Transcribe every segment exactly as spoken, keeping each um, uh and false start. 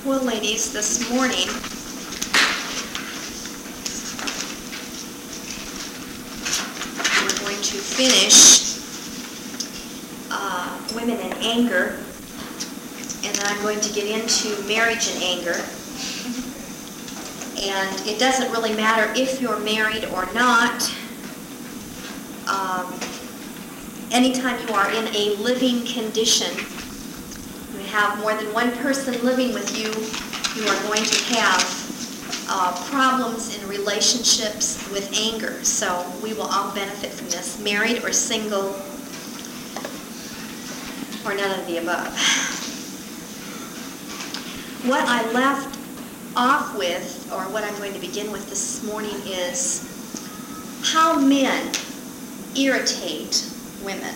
Well, ladies, this morning we're going to finish uh, Women in Anger, and then I'm going to get into Marriage in Anger. And it doesn't really matter if you're married or not. Um, anytime you are in a living condition, you have more than one person living with you, you are going to have uh, problems in relationships with anger. So we will all benefit from this, married or single, or none of the above. What I left off with, or what I'm going to begin with this morning, is how men irritate women.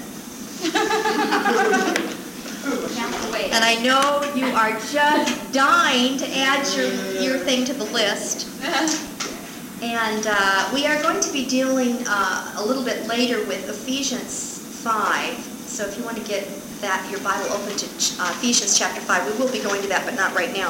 And I know you are just dying to add your, your thing to the list. And uh, we are going to be dealing uh, a little bit later with Ephesians five. So if you want to get that, your Bible open to uh, Ephesians chapter five, we will be going to that, but not right now.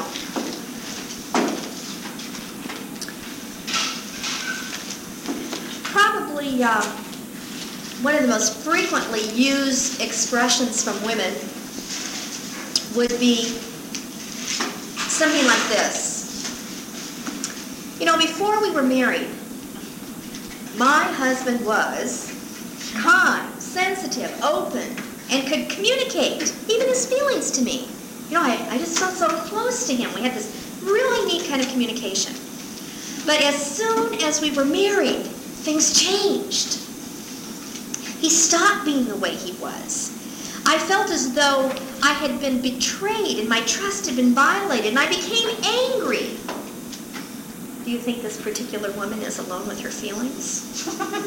Probably uh, one of the most frequently used expressions from women would be something like this. You know, before we were married, my husband was kind, sensitive, open, and could communicate even his feelings to me. You know, I, I just felt so close to him. We had this really neat kind of communication. But as soon as we were married, things changed. He stopped being the way he was. I felt as though I had been betrayed and my trust had been violated, and I became angry. Do you think this particular woman is alone with her feelings?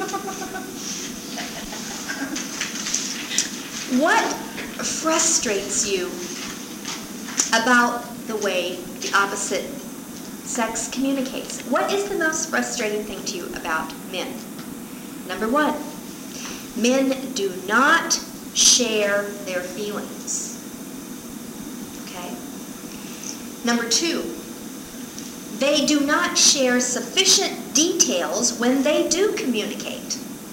What frustrates you about the way the opposite sex communicates? What is the most frustrating thing to you about men? Number one, men do not share their feelings. Okay? Number two, they do not share sufficient details when they do communicate.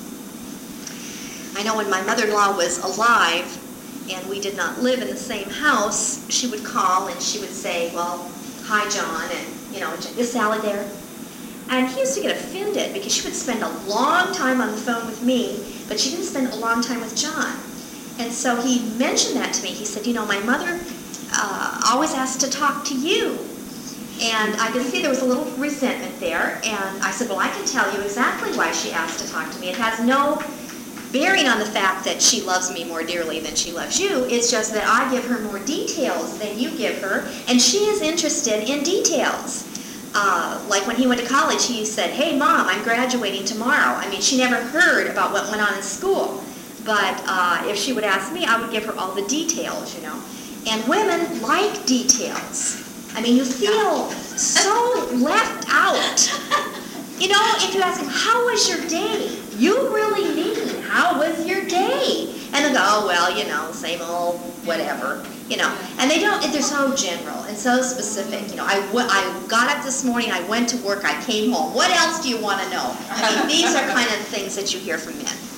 I know when my mother-in-law was alive and we did not live in the same house, she would call and she would say, well, hi, John, and, you know, is Sally there? And he used to get offended because she would spend a long time on the phone with me, but she didn't spend a long time with John. And so he mentioned that to me. He said, you know, my mother uh, always asked to talk to you. And I could see there was a little resentment there. And I said, well, I can tell you exactly why she asked to talk to me. It has no bearing on the fact that she loves me more dearly than she loves you. It's just that I give her more details than you give her, and she is interested in details. Uh, like when he went to college, he said, hey, Mom, I'm graduating tomorrow. I mean, she never heard about what went on in school. But uh, if she would ask me, I would give her all the details, you know. And women like details. I mean, you feel so left out. You know, if you ask them, how was your day? You really mean, how was your day? And they'll go, oh, well, you know, same old whatever, you know. And they don't, they're so general and so specific. You know, I, w- I got up this morning, I went to work, I came home. What else do you want to know? I mean, these are kind of things that you hear from men.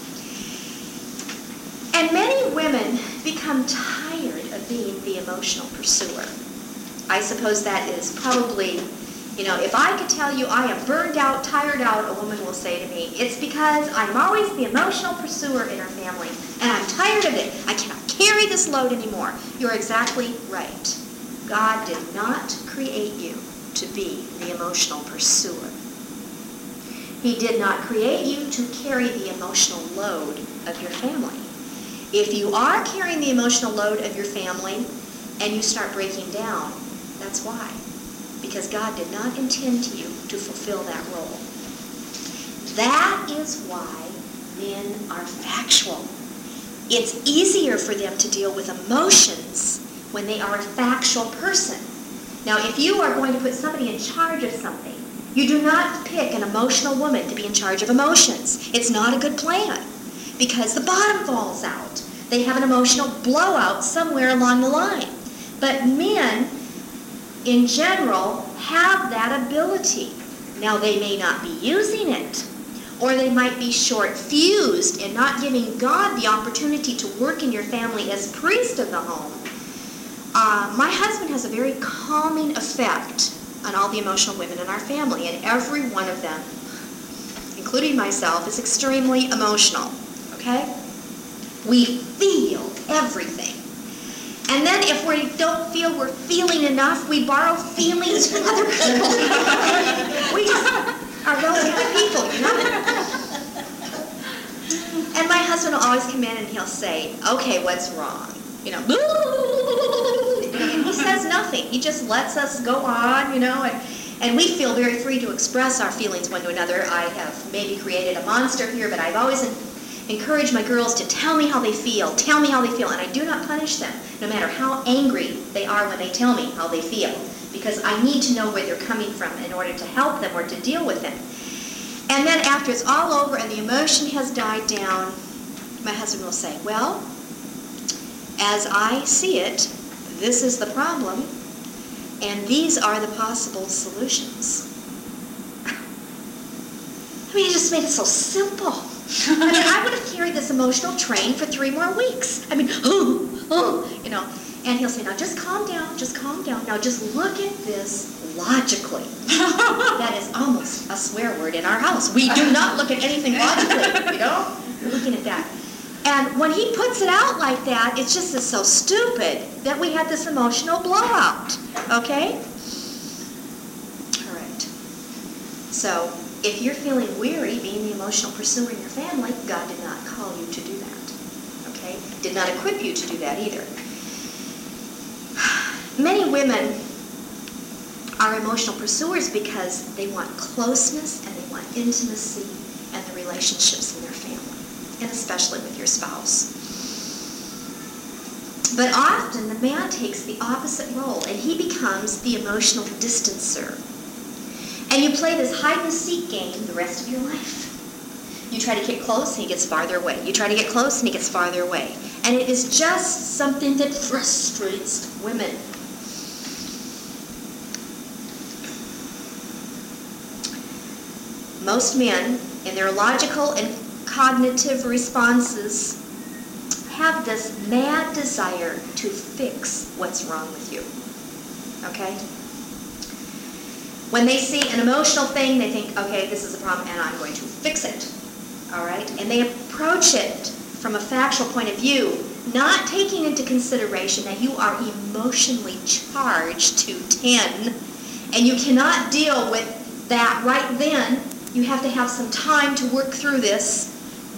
And many women become tired of being the emotional pursuer. I suppose that is probably, you know, if I could tell you I am burned out, tired out, a woman will say to me, it's because I'm always the emotional pursuer in our family, and I'm tired of it. I cannot carry this load anymore. You're exactly right. God did not create you to be the emotional pursuer. He did not create you to carry the emotional load of your family. If you are carrying the emotional load of your family and you start breaking down, that's why. Because God did not intend you to fulfill that role. That is why men are factual. It's easier for them to deal with emotions when they are a factual person. Now, if you are going to put somebody in charge of something, you do not pick an emotional woman to be in charge of emotions. It's not a good plan because the bottom falls out. They have an emotional blowout somewhere along the line. But men, in general, have that ability. Now, they may not be using it, or they might be short-fused and not giving God the opportunity to work in your family as priest of the home. Uh, my husband has a very calming effect on all the emotional women in our family, and every one of them, including myself, is extremely emotional, okay? We feel everything. And then if we don't feel we're feeling enough, we borrow feelings from other people. We just are those kind of people, you know? And my husband will always come in and he'll say, okay, what's wrong? You know, and he says nothing. He just lets us go on, you know, and, and we feel very free to express our feelings one to another. I have maybe created a monster here, but I've always encouraged my girls to tell me how they feel, tell me how they feel, and I do not punish them, no matter how angry they are when they tell me how they feel, because I need to know where they're coming from in order to help them or to deal with them. And then after it's all over and the emotion has died down, my husband will say, well, as I see it, this is the problem, and these are the possible solutions. I mean, he just made it so simple. I mean, I would have carried this emotional train for three more weeks. I mean, oh, oh, you know. And he'll say, now just calm down, just calm down. Now just look at this logically. That is almost a swear word in our house. We do not look at anything logically, you know? We're looking at that. And when he puts it out like that, it's just it's so stupid that we had this emotional blowout, okay? All right. So if you're feeling weary being the emotional pursuer in your family, God did not call you to do that, okay? Did not equip you to do that either. Many women are emotional pursuers because they want closeness and they want intimacy and the relationships in their family, and especially with your spouse. But often the man takes the opposite role and he becomes the emotional distancer. And you play this hide-and-seek game the rest of your life. You try to get close and he gets farther away. You try to get close and he gets farther away. And it is just something that frustrates women. Most men, in their logical and cognitive responses, have this mad desire to fix what's wrong with you. Okay? When they see an emotional thing, they think, okay, this is a problem and I'm going to fix it. All right? And they approach it from a factual point of view, not taking into consideration that you are emotionally charged to ten, and you cannot deal with that right then. You have to have some time to work through this.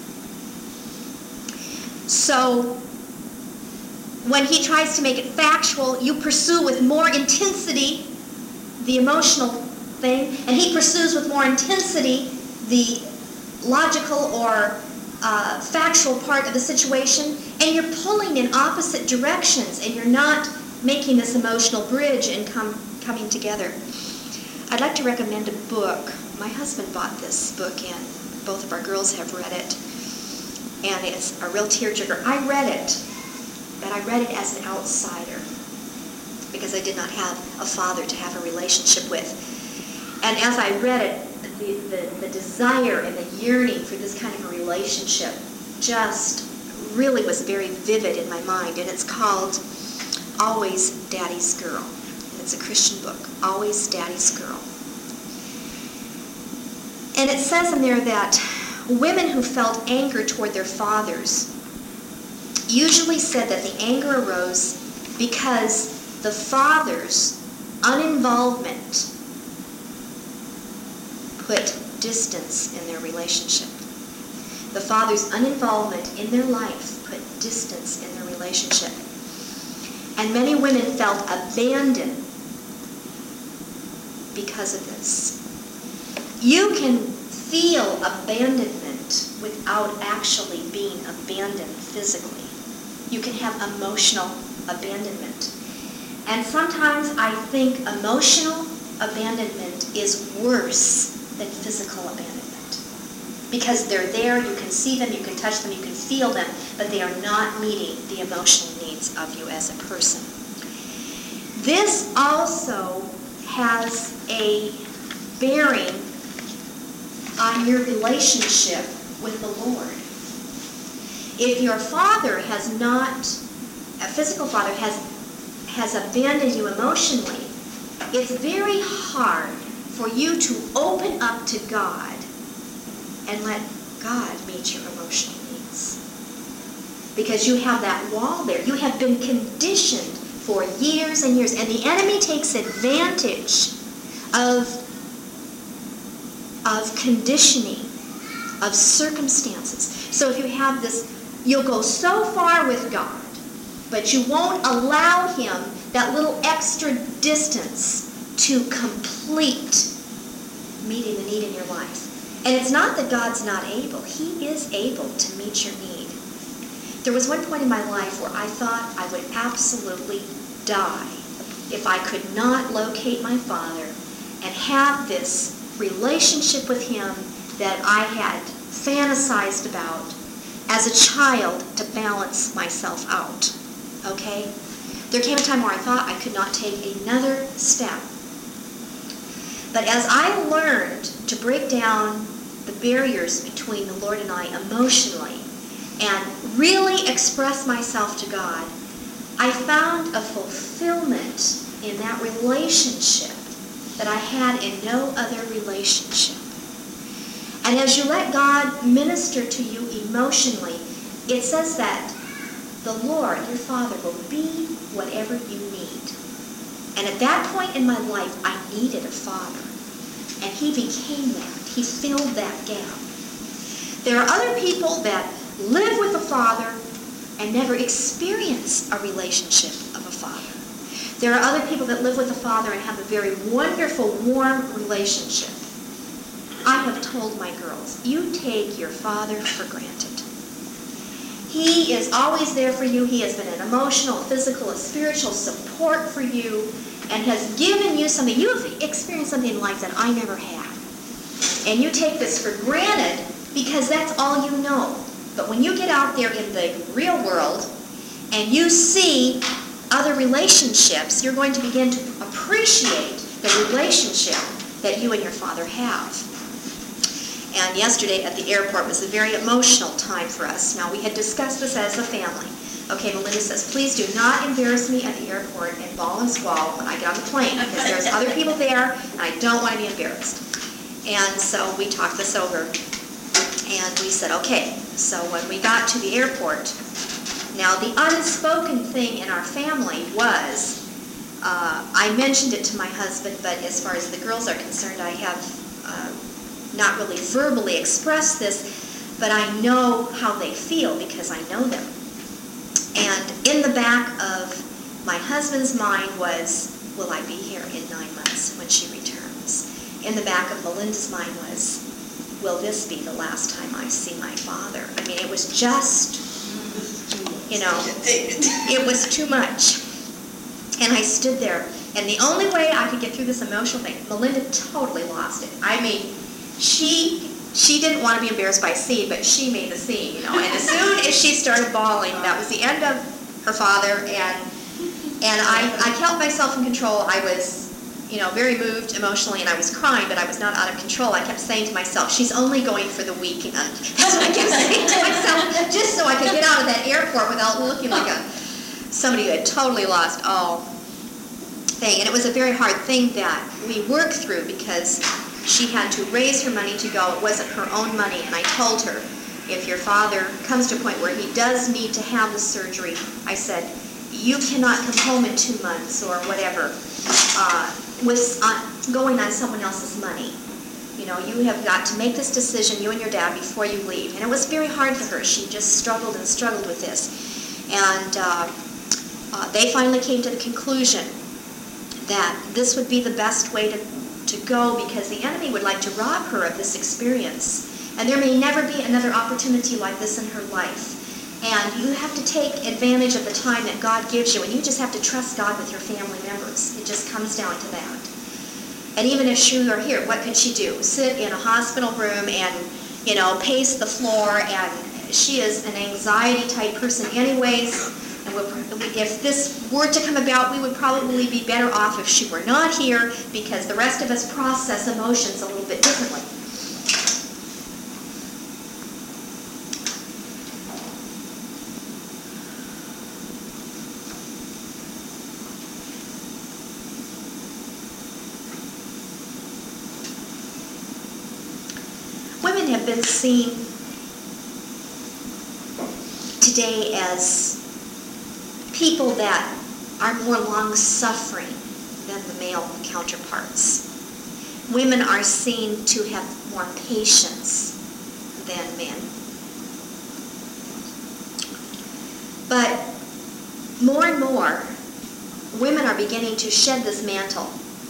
So when he tries to make it factual, you pursue with more intensity the emotional thing, and he pursues with more intensity the logical or uh, factual part of the situation, and you're pulling in opposite directions, and you're not making this emotional bridge and come coming together. I'd like to recommend a book. My husband bought this book, and both of our girls have read it, and it's a real tearjerker. I read it, but I read it as an outsider because I did not have a father to have a relationship with. And as I read it, the, the, the desire and the yearning for this kind of a relationship just really was very vivid in my mind, and it's called Always Daddy's Girl. It's a Christian book, Always Daddy's Girl. And it says in there that women who felt anger toward their fathers usually said that the anger arose because the father's uninvolvement put distance in their relationship. The father's uninvolvement in their life put distance in their relationship. And many women felt abandoned because of this. You can feel abandonment without actually being abandoned physically. You can have emotional abandonment. And sometimes I think emotional abandonment is worse than physical abandonment. Because they're there, you can see them, you can touch them, you can feel them, but they are not meeting the emotional needs of you as a person. This also has a bearing on your relationship with the Lord. If your father has not, a physical father has, has abandoned you emotionally, it's very hard for you to open up to God and let God meet your emotional needs. Because you have that wall there. You have been conditioned for years and years, and the enemy takes advantage of, of conditioning, of circumstances. So if you have this, you'll go so far with God, but you won't allow him that little extra distance to complete meeting the need in your life. And it's not that God's not able. He is able to meet your need. There was one point in my life where I thought I would absolutely die if I could not locate my father and have this relationship with him that I had fantasized about as a child to balance myself out. Okay? There came a time where I thought I could not take another step. But as I learned to break down the barriers between the Lord and I emotionally and really express myself to God, I found a fulfillment in that relationship that I had in no other relationship. And as you let God minister to you emotionally, it says that the Lord, your Father, will be whatever you need. And at that point in my life, I needed a father. And he became that. He filled that gap. There are other people that live with a father and never experience a relationship of a father. There are other people that live with a father and have a very wonderful, warm relationship. I have told my girls, you take your father for granted. He is always there for you. He has been an emotional, physical, and spiritual support for you and has given you something. You have experienced something in life that I never had. And you take this for granted because that's all you know. But when you get out there in the real world and you see other relationships, you're going to begin to appreciate the relationship that you and your father have. And yesterday at the airport was a very emotional time for us. Now, we had discussed this as a family. Okay, Melinda says, please do not embarrass me at the airport and bawl and squall when I get on the plane, because there's other people there, and I don't want to be embarrassed. And so we talked this over, and we said, okay, so when we got to the airport, now the unspoken thing in our family was, uh, I mentioned it to my husband, but as far as the girls are concerned, I have uh, not really verbally expressed this, but I know how they feel because I know them. And in the back of my husband's mind was, will I be here in nine months when she returns? In the back of Melinda's mind was, will this be the last time I see my father? I mean, it was just, you know, it was too much. And I stood there, and the only way I could get through this emotional thing, Melinda totally lost it. I mean, she she didn't want to be embarrassed by a scene, but she made the scene, you know. And as soon as she started bawling, that was the end of her father, and and I, I kept myself in control. I was, you know, very moved emotionally, and I was crying, but I was not out of control. I kept saying to myself, she's only going for the weekend. That's what I kept saying to myself, just so I could get out of that airport without looking like a somebody who had totally lost all thing. And it was a very hard thing that we worked through because she had to raise her money to go. It wasn't her own money. And I told her, if your father comes to a point where he does need to have the surgery, I said, you cannot come home in two months or whatever uh, with uh, going on someone else's money. You know, you have got to make this decision, you and your dad, before you leave. And it was very hard for her. She just struggled and struggled with this. And uh, uh, they finally came to the conclusion that this would be the best way to, to go because the enemy would like to rob her of this experience. And there may never be another opportunity like this in her life. And you have to take advantage of the time that God gives you, and you just have to trust God with your family members. It just comes down to that. And even if she were here, what could she do? Sit in a hospital room and, you know, pace the floor, and she is an anxiety-type person anyways. And if this were to come about, we would probably be better off if she were not here, because the rest of us process emotions a little bit differently. Women have been seen today as people that are more long-suffering than the male counterparts. Women are seen to have more patience than men. But more and more, women are beginning to shed this mantle.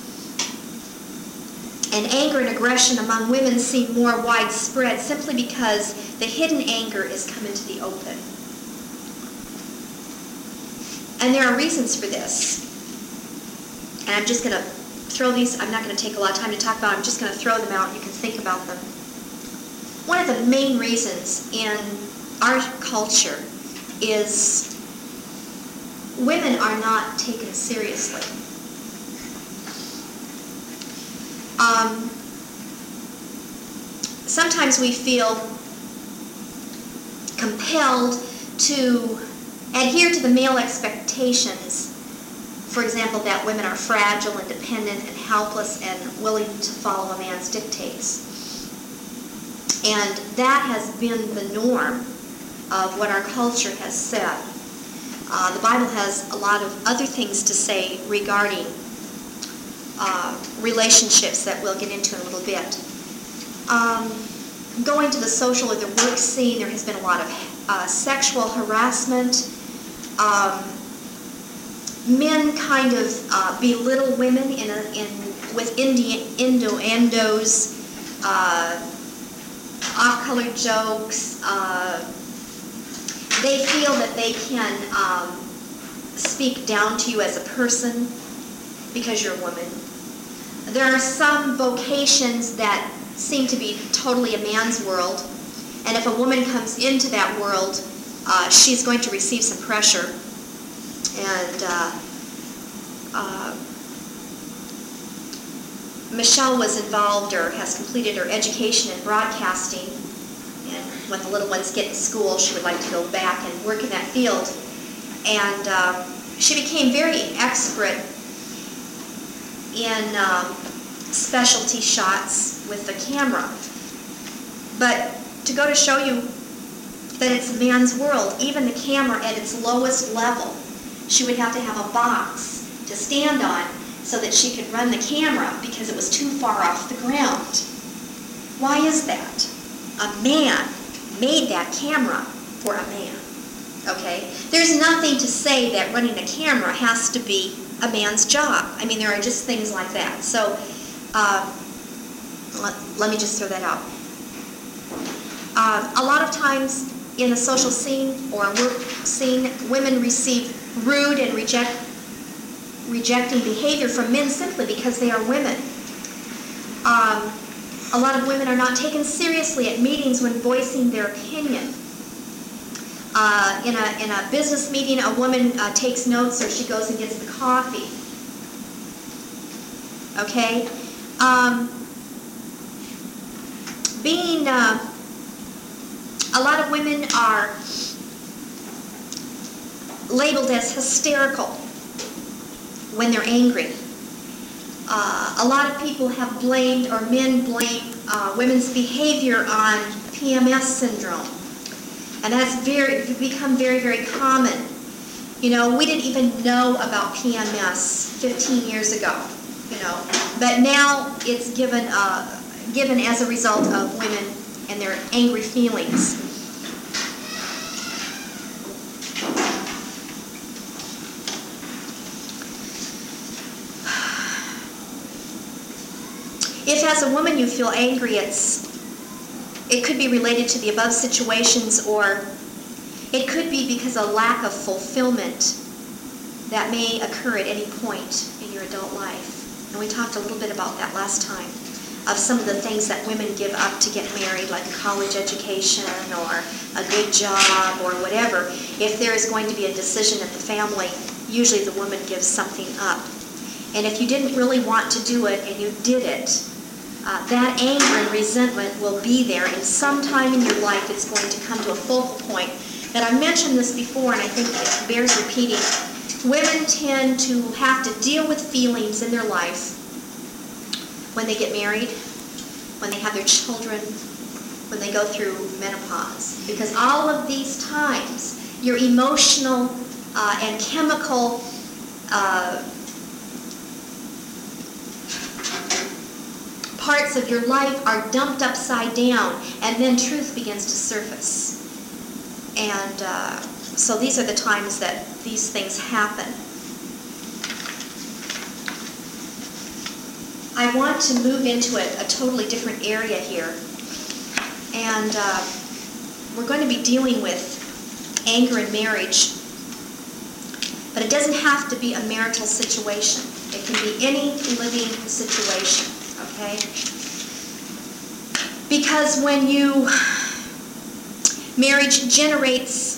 And anger and aggression among women seem more widespread simply because the hidden anger is coming to the open. And there are reasons for this. And I'm just going to throw these, I'm not going to take a lot of time to talk about them, I'm just going to throw them out and you can think about them. One of the main reasons in our culture is women are not taken seriously. Um, sometimes we feel compelled to adhere to the male expectations, for example, that women are fragile and dependent and helpless and willing to follow a man's dictates. And that has been the norm of what our culture has said. Uh, the Bible has a lot of other things to say regarding uh, relationships that we'll get into in a little bit. Um, going to the social or the work scene, there has been a lot of uh, sexual harassment. Um, men kind of uh, belittle women in, a, in with Indian, innuendos, uh, off-colored jokes. Uh, they feel that they can um, speak down to you as a person because you're a woman. There are some vocations that seem to be totally a man's world, and if a woman comes into that world, uh, she's going to receive some pressure. And uh, uh, Michelle was involved or has completed her education in broadcasting, and when the little ones get to school, she would like to go back and work in that field. And uh, she became very expert in um, specialty shots with the camera. But to go to show you that it's a man's world, even the camera at its lowest level, she would have to have a box to stand on so that she could run the camera because it was too far off the ground. Why is that? A man made that camera for a man. Okay? There's nothing to say that running a camera has to be a man's job. I mean, there are just things like that. So, uh, let, let me just throw that out. Uh, a lot of times in the social scene or work scene, women receive rude and reject, rejecting behavior from men simply because they are women. Um, a lot of women are not taken seriously at meetings when voicing their opinion. Uh, in a in a business meeting, a woman uh, takes notes, or she goes and gets the coffee. Okay, um, being uh, a lot of women are labeled as hysterical when they're angry. Uh, a lot of people have blamed, or men blame, uh, women's behavior on P M S syndrome. And that's very become very, very common. You know, we didn't even know about P M S fifteen years ago, you know. But now it's given, uh, given as a result of women and their angry feelings. If as a woman you feel angry, it's it could be related to the above situations, or it could be because of lack of fulfillment that may occur at any point in your adult life. And we talked a little bit about that last time, of some of the things that women give up to get married, like a college education or a good job or whatever. If there is going to be a decision in the family usually the woman gives something up. And if you didn't really want to do it and you did it, uh, that anger and resentment will be there, and sometime in your life it's going to come to a focal point. And I've mentioned this before, and I think it bears repeating. Women tend to have to deal with feelings in their life when they get married, when they have their children, when they go through menopause. Because all of these times, your emotional uh, and chemical uh, parts of your life are dumped upside down, and then truth begins to surface. And uh, so these are the times that these things happen. I want to move into a, a totally different area here. And uh, we're going to be dealing with anger in marriage. But it doesn't have to be a marital situation. It can be any living situation, okay? Because when you, marriage generates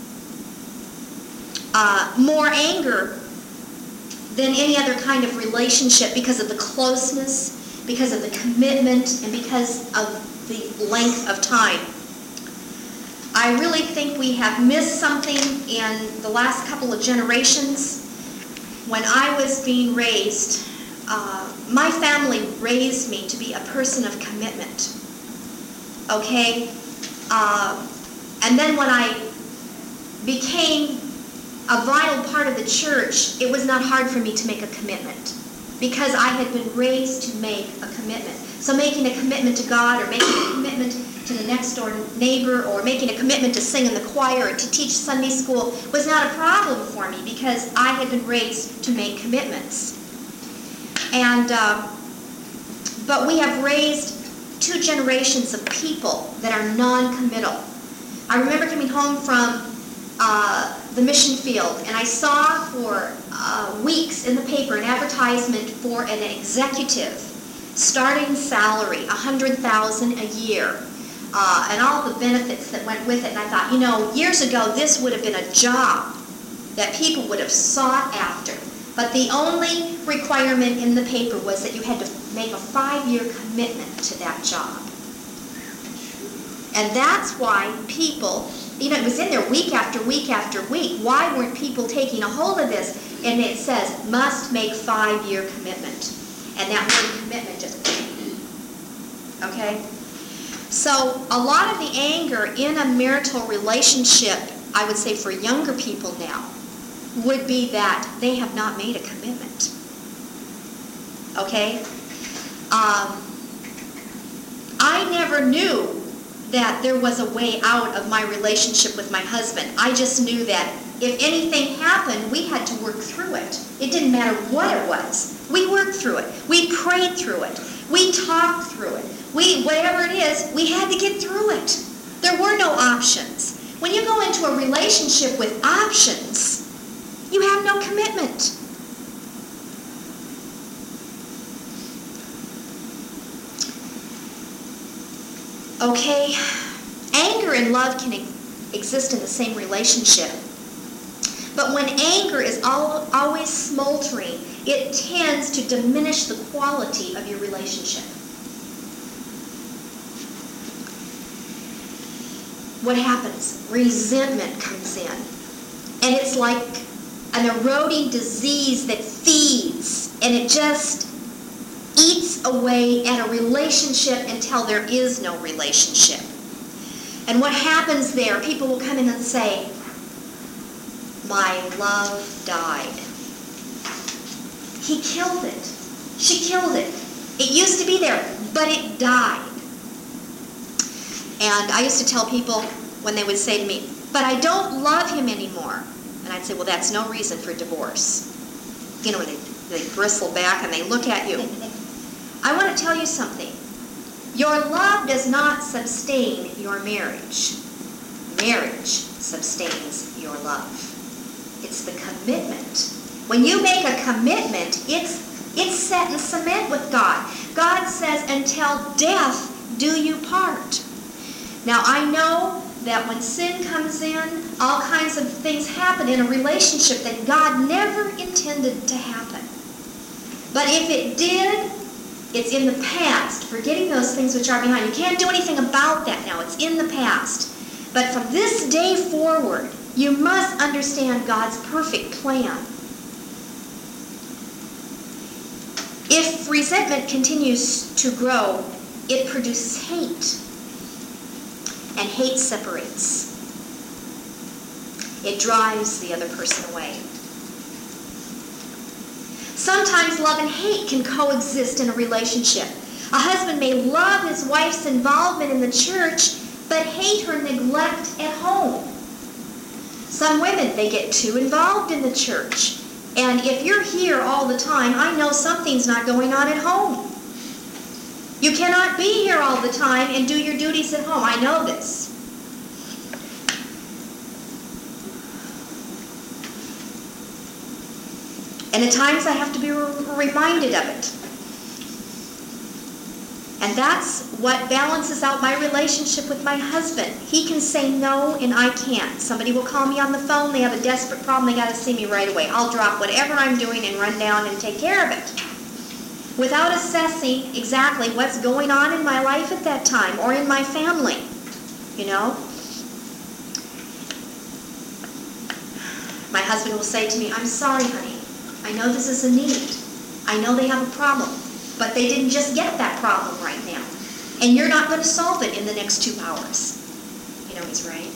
uh, more anger than any other kind of relationship because of the closeness, because of the commitment, and because of the length of time. I really think we have missed something in the last couple of generations. When I was being raised, uh, my family raised me to be a person of commitment. Okay? Uh, and then when I became a vital part of the church, it was not hard for me to make a commitment because I had been raised to make a commitment. So making a commitment to God, or making a commitment to the next door neighbor, or making a commitment to sing in the choir or to teach Sunday school was not a problem for me because I had been raised to make commitments. And uh, but we have raised two generations of people that are non-committal. I remember coming home from uh, the mission field, and I saw for uh, weeks in the paper an advertisement for an executive starting salary, one hundred thousand dollars a year, uh, and all the benefits that went with it. And I thought, you know, years ago this would have been a job that people would have sought after. But the only requirement in the paper was that you had to make a five-year commitment to that job. And that's why people, you know, it was in there week after week after week. Why weren't people taking a hold of this? And it says, must make five-year commitment. And that word commitment just, okay? So a lot of the anger in a marital relationship, I would say for younger people now, would be that they have not made a commitment. Okay? Um, I never knew that there was a way out of my relationship with my husband. I just knew that if anything happened, we had to work through it. It didn't matter what it was. We worked through it. We prayed through it. We talked through it. We, whatever it is, we had to get through it. There were no options. When you go into a relationship with options, you have no commitment. Okay, anger and love can exist in the same relationship. But when anger is all, always smoldering, it tends to diminish the quality of your relationship. What happens? Resentment comes in. And it's like an eroding disease that feeds, and it just eats away at a relationship until there is no relationship. And what happens there, people will come in and say, my love died. He killed it. She killed it. It used to be there, but it died. And I used to tell people when they would say to me, but I don't love him anymore. And I'd say, well, that's no reason for divorce. You know, they, they bristle back and they look at you. I want to tell you something. Your love does not sustain your marriage. Marriage sustains your love. It's the commitment. When you make a commitment, it's it's set in cement with God. God says, until death do you part. Now, I know that when sin comes in, all kinds of things happen in a relationship that God never intended to happen. But if it did, it's in the past. Forgetting those things which are behind. You can't do anything about that now. It's in the past. But from this day forward, you must understand God's perfect plan. If resentment continues to grow, it produces hate. And hate separates. It drives the other person away. Sometimes love and hate can coexist in a relationship. A husband may love his wife's involvement in the church, but hate her neglect at home. Some women, they get too involved in the church. And if you're here all the time, I know something's not going on at home. You cannot be here all the time and do your duties at home. I know this. And at times I have to be re- reminded of it. And that's what balances out my relationship with my husband. He can say no and I can't. Somebody will call me on the phone. They have a desperate problem. They got to see me right away. I'll drop whatever I'm doing and run down and take care of it, without assessing exactly what's going on in my life at that time or in my family, you know. My husband will say to me, I'm sorry, honey. I know this is a need. I know they have a problem, but they didn't just get that problem right now. And you're not going to solve it in the next two hours. You know, he's right.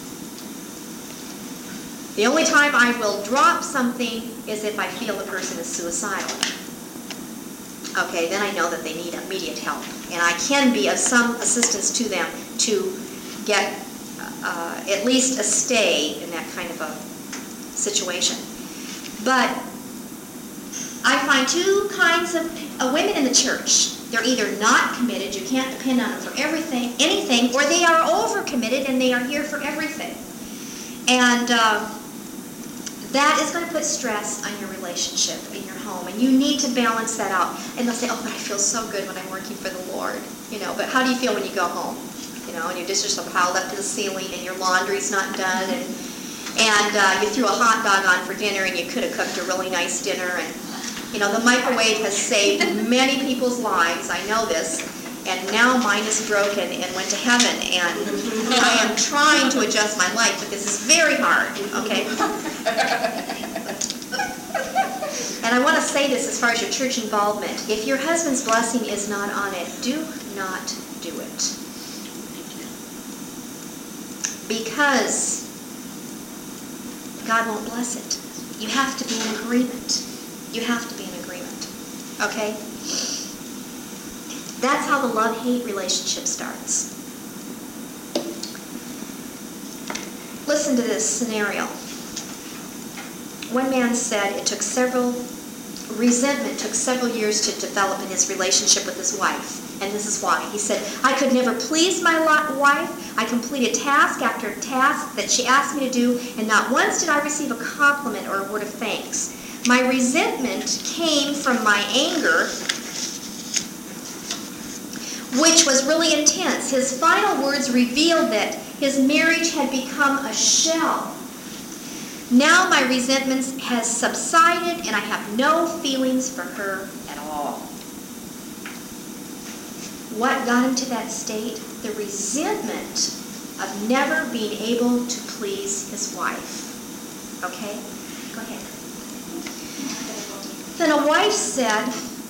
The only time I will drop something is if I feel the person is suicidal. Okay, then I know that they need immediate help. And I can be of some assistance to them to get uh, at least a stay in that kind of a situation. But I find two kinds of uh, women in the church. They're either not committed, you can't depend on them for everything, anything, or they are overcommitted and they are here for everything. And uh, that is going to put stress on your relationship in your home, and you need to balance that out. And they'll say, oh, but I feel so good when I'm working for the Lord. You know, but how do you feel when you go home? You know, and your dishes are piled up to the ceiling and your laundry's not done, and and uh, you threw a hot dog on for dinner and you could have cooked a really nice dinner. And you know, the microwave has saved many people's lives. I know this. And now mine is broken and went to heaven. And I am trying to adjust my life, but this is very hard, okay? And I want to say this as far as your church involvement. If your husband's blessing is not on it, do not do it. Because God won't bless it. You have to be in agreement. You have to be in agreement. Okay? That's how the love-hate relationship starts. Listen to this scenario. One man said it took several, resentment took several years to develop in his relationship with his wife. And this is why. He said, I could never please my wife. I completed task after task that she asked me to do, and not once did I receive a compliment or a word of thanks. My resentment came from my anger, which was really intense. His final words revealed that his marriage had become a shell. Now my resentment has subsided, and I have no feelings for her at all. What got him to that state? The resentment of never being able to please his wife. Okay? Go ahead. Then a wife said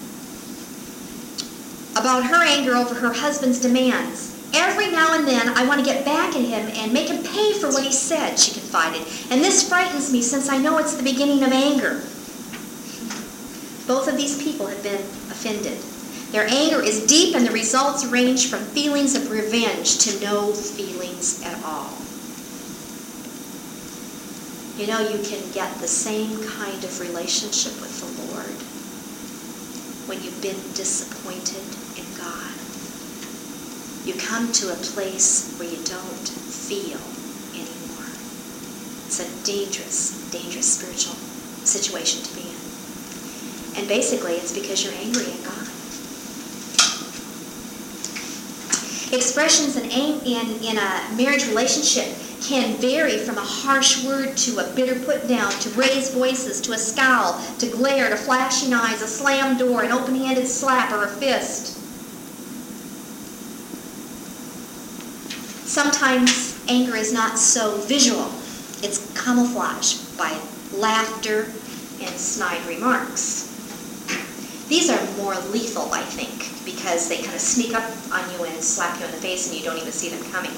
about her anger over her husband's demands. Every now and then I want to get back at him and make him pay for what he said, she confided. And this frightens me since I know it's the beginning of anger. Both of these people have been offended. Their anger is deep, and the results range from feelings of revenge to no feelings at all. You know, you can get the same kind of relationship with the Lord when you've been disappointed in God. You come to a place where you don't feel anymore. It's a dangerous, dangerous spiritual situation to be in. And basically, it's because you're angry at God. Expressions in, in, in a marriage relationship can vary from a harsh word to a bitter put down, to raised voices, to a scowl, to glare, to flashing eyes, a slammed door, an open-handed slap, or a fist. Sometimes anger is not so visual. It's camouflaged by laughter and snide remarks. These are more lethal, I think, because they kind of sneak up on you and slap you in the face and you don't even see them coming.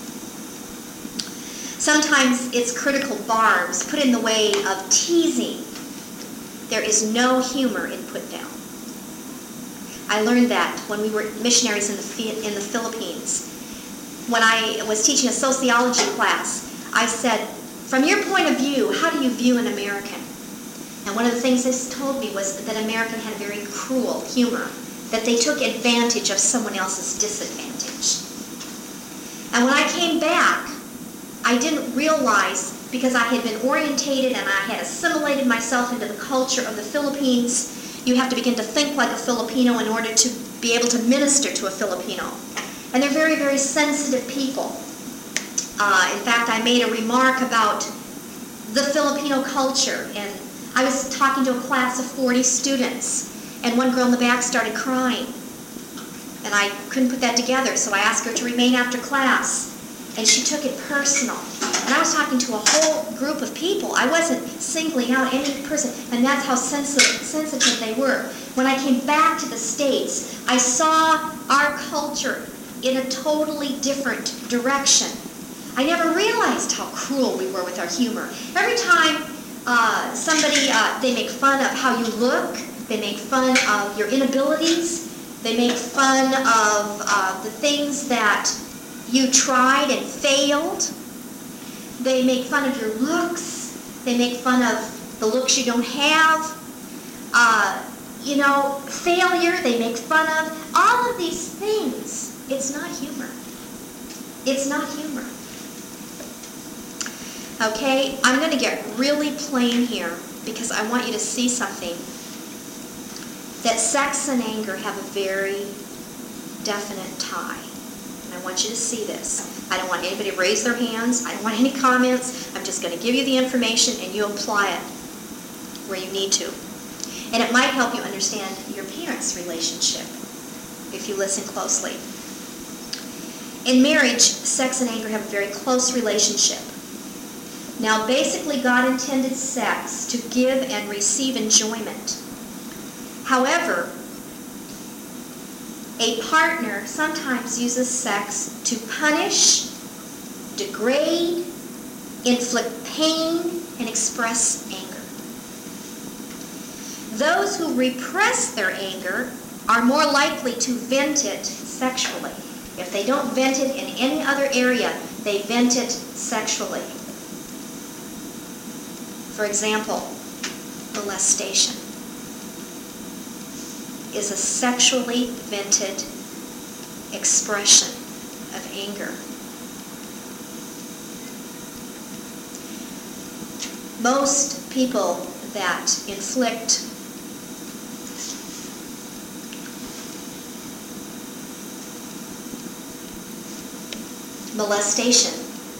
Sometimes it's critical barbs put in the way of teasing. There is no humor in put down. I learned that when we were missionaries in the, in the Philippines. When I was teaching a sociology class, I said, from your point of view, how do you view an American? And one of the things this told me was that American had a very cruel humor, that they took advantage of someone else's disadvantage. And when I came back, I didn't realize, because I had been orientated and I had assimilated myself into the culture of the Philippines, you have to begin to think like a Filipino in order to be able to minister to a Filipino. And they're very, very sensitive people. Uh, in fact, I made a remark about the Filipino culture, and I was talking to a class of forty students, and one girl in the back started crying. And I couldn't put that together, so I asked her to remain after class. And she took it personal. And I was talking to a whole group of people. I wasn't singling out any person, and that's how sensitive, sensitive they were. When I came back to the States, I saw our culture in a totally different direction. I never realized how cruel we were with our humor. Every time uh, somebody, uh, they make fun of how you look, they make fun of your inabilities, they make fun of uh, the things that you tried and failed, they make fun of your looks, they make fun of the looks you don't have, uh, you know, failure, they make fun of, all of these things. It's not humor. It's not humor. Okay, I'm going to get really plain here because I want you to see something. That sex and anger have a very definite tie. And I want you to see this. I don't want anybody to raise their hands. I don't want any comments. I'm just going to give you the information and you apply it where you need to. And it might help you understand your parents' relationship if you listen closely. In marriage, sex and anger have a very close relationship. Now, basically, God intended sex to give and receive enjoyment. However, a partner sometimes uses sex to punish, degrade, inflict pain, and express anger. Those who repress their anger are more likely to vent it sexually. If they don't vent it in any other area, they vent it sexually. For example, molestation is a sexually vented expression of anger. Most people that inflict molestation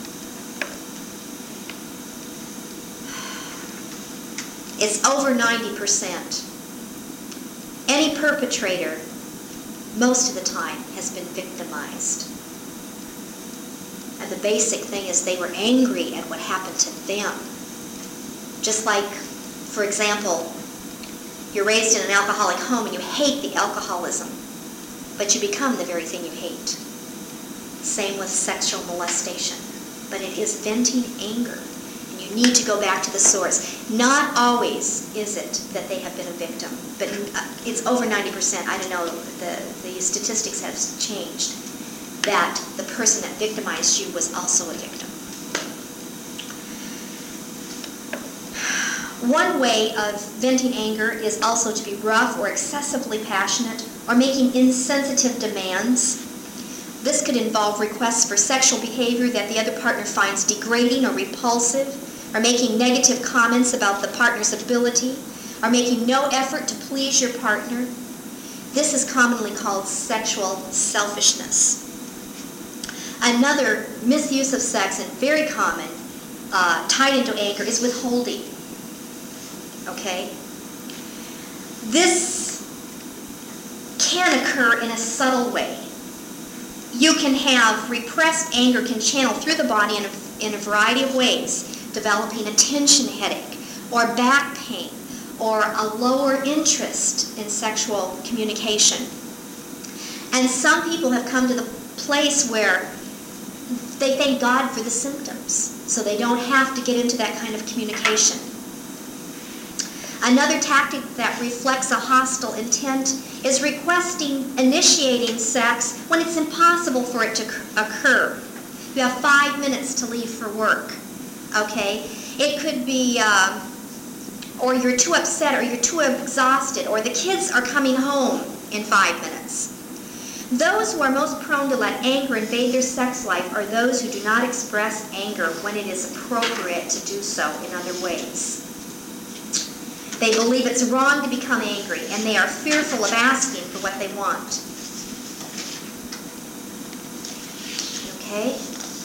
is over ninety percent. Any perpetrator, most of the time, has been victimized. And the basic thing is they were angry at what happened to them. Just like, for example, you're raised in an alcoholic home and you hate the alcoholism, but you become the very thing you hate. Same with sexual molestation. But it is venting anger. And you need to go back to the source. Not always is it that they have been a victim, but it's over ninety percent. I don't know, the, the statistics have changed, that the person that victimized you was also a victim. One way of venting anger is also to be rough or excessively passionate or making insensitive demands. This could involve requests for sexual behavior that the other partner finds degrading or repulsive, or making negative comments about the partner's ability, or making no effort to please your partner. This is commonly called sexual selfishness. Another misuse of sex, and very common, uh, tied into anger, is withholding. Okay? This can occur in a subtle way. You can have repressed anger can channel through the body in a, in a variety of ways, developing a tension headache, or back pain, or a lower interest in sexual communication. And some people have come to the place where they thank God for the symptoms, so they don't have to get into that kind of communication. Another tactic that reflects a hostile intent is requesting, initiating sex when it's impossible for it to occur. You have five minutes to leave for work, okay? It could be, uh, or you're too upset, or you're too exhausted, or the kids are coming home in five minutes. Those who are most prone to let anger invade their sex life are those who do not express anger when it is appropriate to do so in other ways. They believe it's wrong to become angry, and they are fearful of asking for what they want. Okay?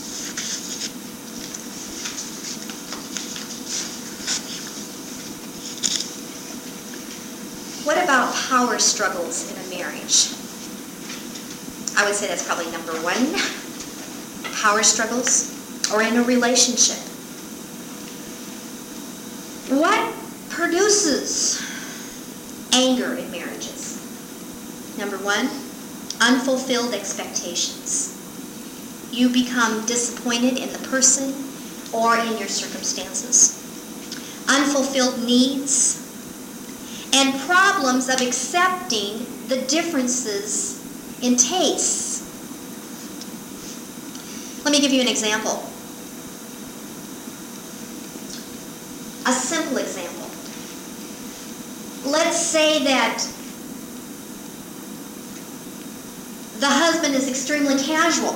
What about power struggles in a marriage? I would say that's probably number one. Power struggles, or in a relationship. What produces anger in marriages? Number one, unfulfilled expectations. You become disappointed in the person or in your circumstances. Unfulfilled needs and problems of accepting the differences in tastes. Let me give you an example. A simple example. Let's say that the husband is extremely casual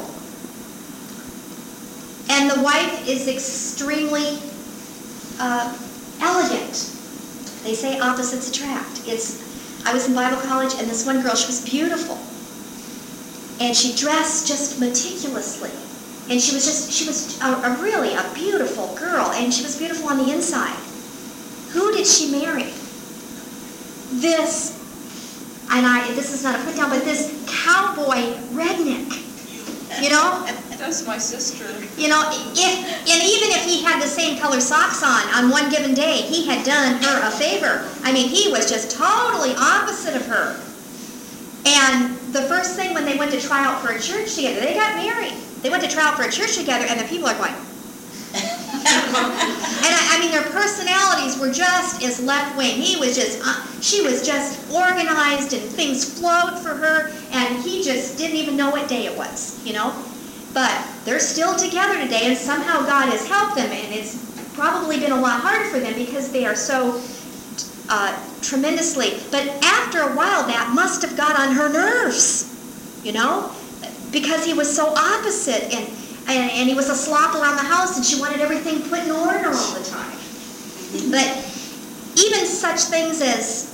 and the wife is extremely uh, elegant. They say opposites attract. It's, I was in Bible college, and this one girl, she was beautiful. And she dressed just meticulously. And she was just, she was a, a really a beautiful girl, and she was beautiful on the inside. Who did she marry? This, and I, this is not a put down, but this cowboy redneck. You know? That's my sister. You know, if, and even if he had the same color socks on on one given day, he had done her a favor. I mean, he was just totally opposite of her. And the first thing when they went to try out for a church together, they got married. They went to try out for a church together, and the people are going. And I, I mean, their personalities were just as left-wing. He was just, uh, she was just organized, and things flowed for her, and he just didn't even know what day it was, you know? But they're still together today, and somehow God has helped them, and it's probably been a lot harder for them because they are so uh, tremendously. But after a while, that must have got on her nerves, you know? Because he was so opposite, and, and, and he was a slop around the house, and she wanted everything put in order all the time. But even such things as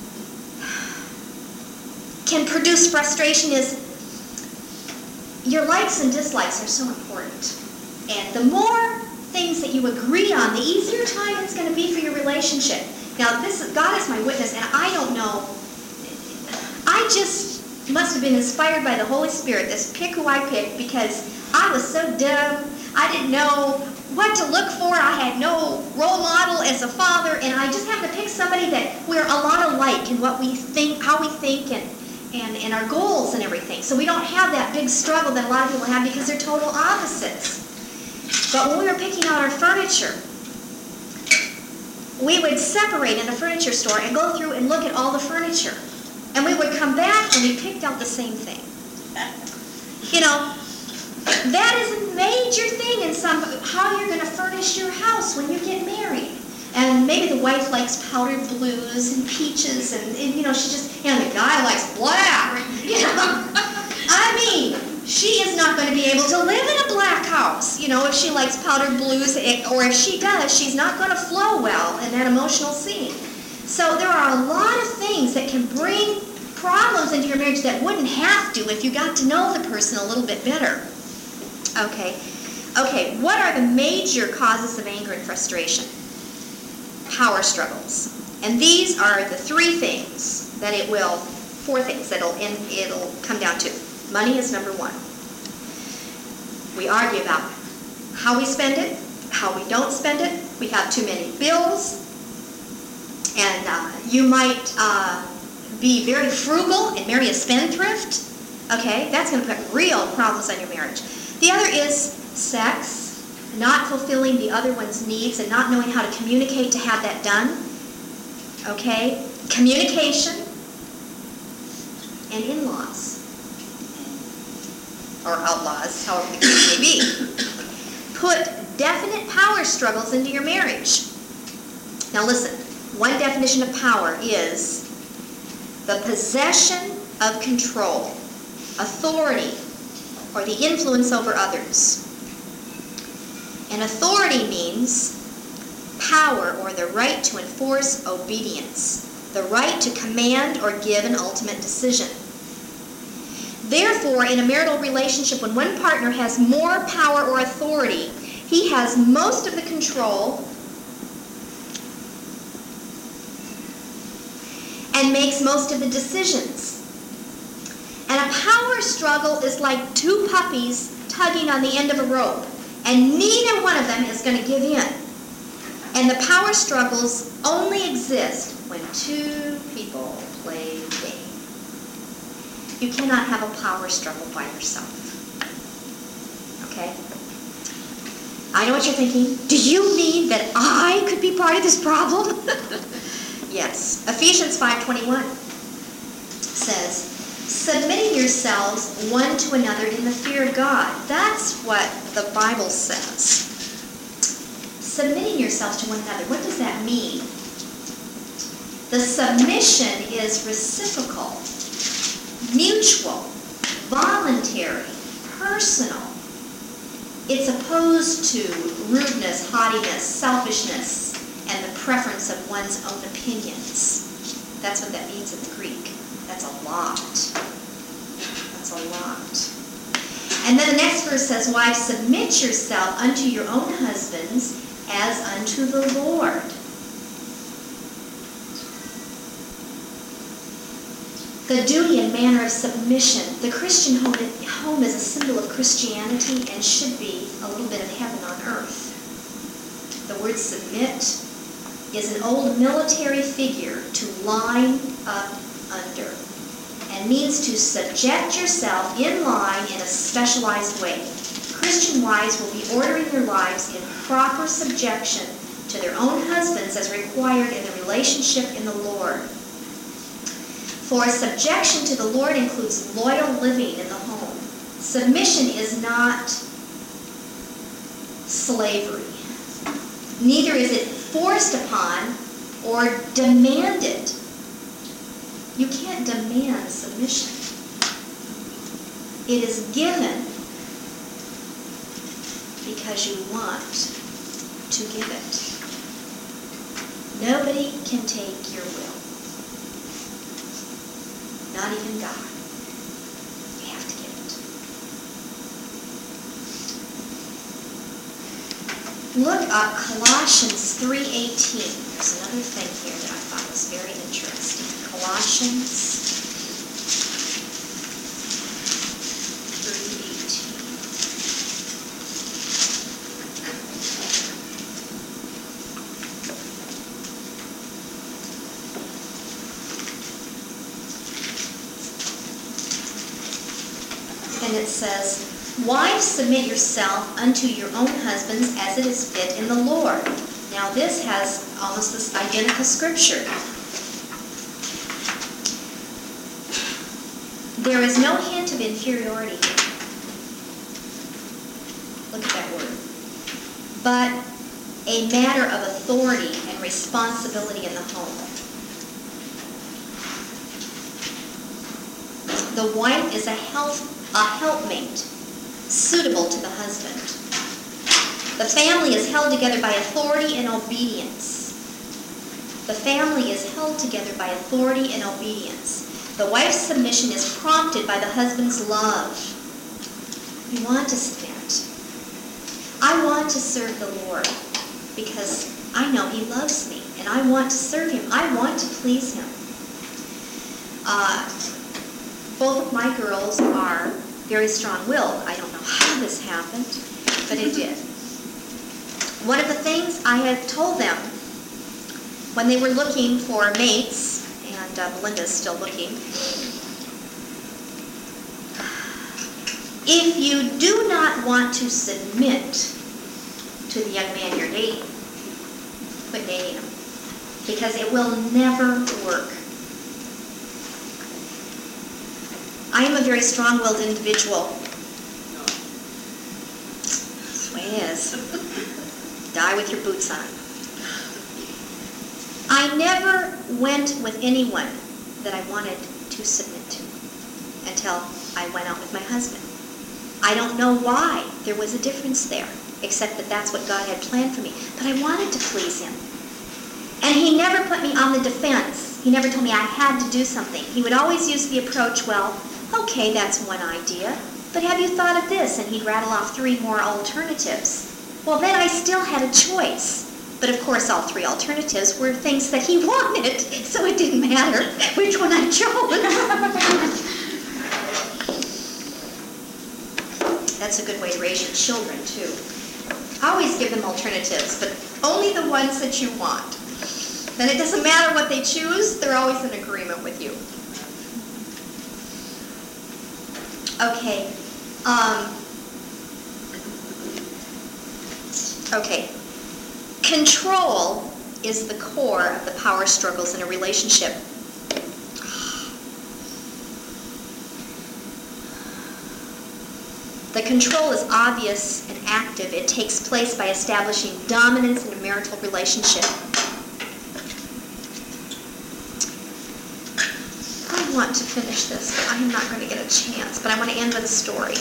can produce frustration is your likes and dislikes are so important. And the more things that you agree on, the easier time it's going to be for your relationship. Now, this is, God is my witness, and I don't know. I just must have been inspired by the Holy Spirit, this pick who I picked, because I was so dumb. I didn't know what to look for. I had no role model as a father, and I just happened to pick somebody that we're a lot alike in what we think, how we think, and And, and our goals and everything. So we don't have that big struggle that a lot of people have because they're total opposites. But when we were picking out our furniture, we would separate in a furniture store and go through and look at all the furniture. And we would come back and we picked out the same thing. You know, that is a major thing in some, how you're going to furnish your house when you get married. And maybe the wife likes powdered blues and peaches, and, and you know, she just, and the guy likes black. You know, I mean, she is not going to be able to live in a black house, you know, if she likes powdered blues, or if she does, she's not going to flow well in that emotional scene. So there are a lot of things that can bring problems into your marriage that wouldn't have to if you got to know the person a little bit better. Okay. Okay, what are the major causes of anger and frustration? Power struggles. And these are the three things that it will, four things that it'll, it'll come down to. Money is number one. We argue about how we spend it, how we don't spend it. We have too many bills. And uh, you might uh, be very frugal and marry a spendthrift. Okay, that's going to put real problems on your marriage. The other is sex, not fulfilling the other one's needs and not knowing how to communicate to have that done. Okay, communication and in-laws. Or outlaws, however the case may be. Put definite power struggles into your marriage. Now listen, one definition of power is the possession of control, authority, or the influence over others. And authority means power or the right to enforce obedience, the right to command or give an ultimate decision. Therefore, in a marital relationship, when one partner has more power or authority, he has most of the control and makes most of the decisions. And a power struggle is like two puppies tugging on the end of a rope, and neither one of them is going to give in. And the power struggles only exist when two people play the game. You cannot have a power struggle by yourself. Okay? I know what you're thinking. Do you mean that I could be part of this problem? Yes. Ephesians five twenty-one says, submitting yourselves one to another in the fear of God. That's what the Bible says. Submitting yourselves to one another. What does that mean? The submission is reciprocal, mutual, voluntary, personal. It's opposed to rudeness, haughtiness, selfishness, and the preference of one's own opinions. That's what that means in the Greek. That's a lot. That's a lot. And then the next verse says, wives, submit yourself unto your own husbands as unto the Lord. The duty and manner of submission. The Christian home, home is a symbol of Christianity and should be a little bit of heaven on earth. The word submit is an old military figure to line up under and means to subject yourself in line in a specialized way. Christian wives will be ordering their lives in proper subjection to their own husbands as required in the relationship in the Lord. For subjection to the Lord includes loyal living in the home. Submission is not slavery. Neither is it forced upon or demanded. You can't demand submission. It is given because you want to give it. Nobody can take your will. Not even God. You have to give it. Look up Colossians three eighteen. There's another thing here that I thought was very interesting. Colossians three eighteen. And it says, wives, submit yourself unto your own husbands as it is fit in the Lord. Now this has almost this identical scripture. There is no hint of inferiority here. Look at that word. But a matter of authority and responsibility in the home. The wife is a help, a helpmate suitable to the husband. The family is held together by authority and obedience. The family is held together by authority and obedience. The wife's submission is prompted by the husband's love. You want to submit. I want to serve the Lord because I know He loves me, and I want to serve Him. I want to please Him. Uh, both of my girls are very strong-willed. I don't know how this happened, but it did. One of the things I had told them when they were looking for mates, and uh, Melinda's still looking, if you do not want to submit to the young man you're dating, quit dating him, because it will never work. I am a very strong-willed individual. That's the way it is. Die with your boots on. I never went with anyone that I wanted to submit to until I went out with my husband. I don't know why there was a difference there, except that that's what God had planned for me. But I wanted to please Him. And He never put me on the defense. He never told me I had to do something. He would always use the approach, well, okay, that's one idea, but have you thought of this? And he'd rattle off three more alternatives. Well, then I still had a choice. But of course, all three alternatives were things that he wanted, so it didn't matter which one I chose. That's a good way to raise your children, too. Always give them alternatives, but only the ones that you want. Then it doesn't matter what they choose, they're always in agreement with you. Okay. Um, okay. Control is the core of the power struggles in a relationship. The control is obvious and active. It takes place by establishing dominance in a marital relationship. I want to finish this, but I'm not going to get a chance. But I want to end with a story.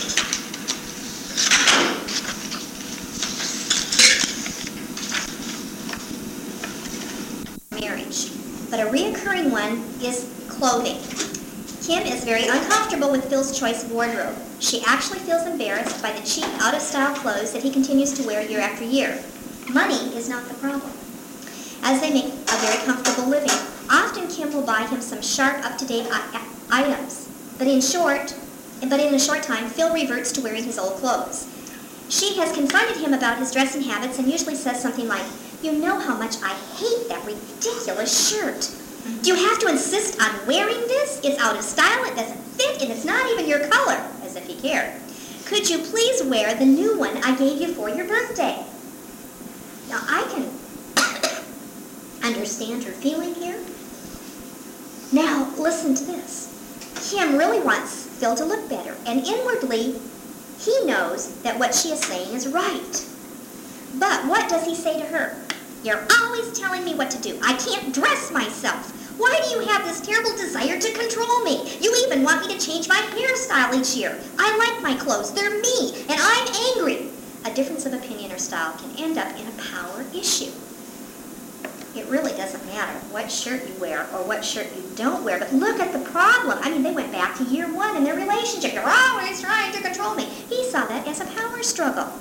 Marriage. But a reoccurring one is clothing. Kim is very uncomfortable with Phil's choice of wardrobe. She actually feels embarrassed by the cheap, out-of-style clothes that he continues to wear year after year. Money is not the problem, as they make a very comfortable living. Often Kim will buy him some sharp, up-to-date I- items, but in short, but in a short time, Phil reverts to wearing his old clothes. She has confronted him about his dressing habits and usually says something like, "You know how much I hate that ridiculous shirt. Do you have to insist on wearing this? It's out of style, it doesn't fit, and it's not even your color," as if he cared. "Could you please wear the new one I gave you for your birthday?" Now, I can understand her feeling here. Now, listen to this. Kim really wants Phil to look better, and inwardly, he knows that what she is saying is right. But what does he say to her? "You're always telling me what to do. I can't dress myself. Why do you have this terrible desire to control me? You even want me to change my hairstyle each year. I like my clothes. They're me, and I'm angry." A difference of opinion or style can end up in a power issue. It really doesn't matter what shirt you wear or what shirt you don't wear, but look at the problem. I mean, they went back to year one in their relationship. You're always trying to control me. He saw that as a power struggle.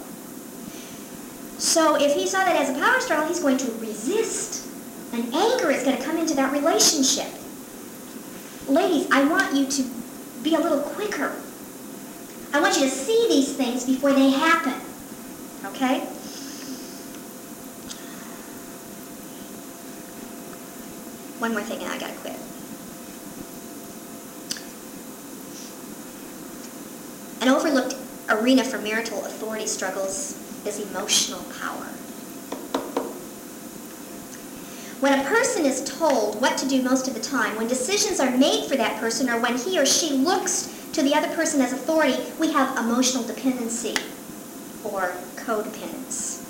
So if he saw that as a power struggle, he's going to resist. And anger is going to come into that relationship. Ladies, I want you to be a little quicker. I want you to see these things before they happen. Okay? One more thing and I gotta quit. An overlooked arena for marital authority struggles is emotional power. When a person is told what to do most of the time, when decisions are made for that person, or when he or she looks to the other person as authority, we have emotional dependency or codependence.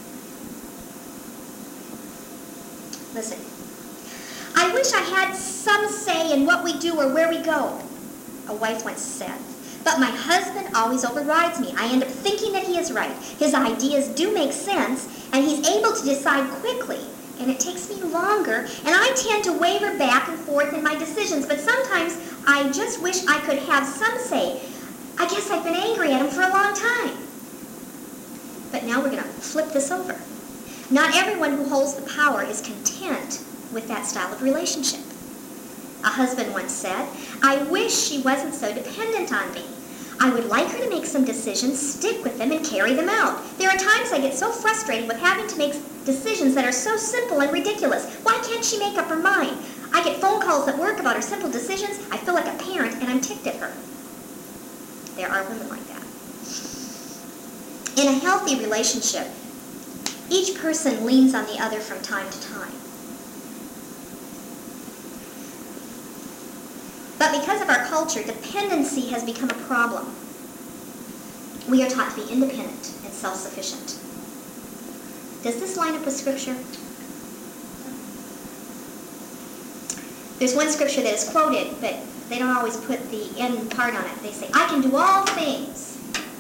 Listen. "I wish I had some say in what we do or where we go," a wife once said. "But my husband always overrides me. I end up thinking that he is right. His ideas do make sense, and he's able to decide quickly. And it takes me longer, and I tend to waver back and forth in my decisions. But sometimes I just wish I could have some say. I guess I've been angry at him for a long time." But now we're going to flip this over. Not everyone who holds the power is content with that style of relationship. A husband once said, "I wish she wasn't so dependent on me. I would like her to make some decisions, stick with them, and carry them out. There are times I get so frustrated with having to make decisions that are so simple and ridiculous. Why can't she make up her mind? I get phone calls at work about her simple decisions. I feel like a parent, and I'm ticked at her." There are women like that. In a healthy relationship, each person leans on the other from time to time. But because of our culture, dependency has become a problem. We are taught to be independent and self-sufficient. Does this line up with Scripture? There's one Scripture that is quoted, but they don't always put the end part on it. They say, "I can do all things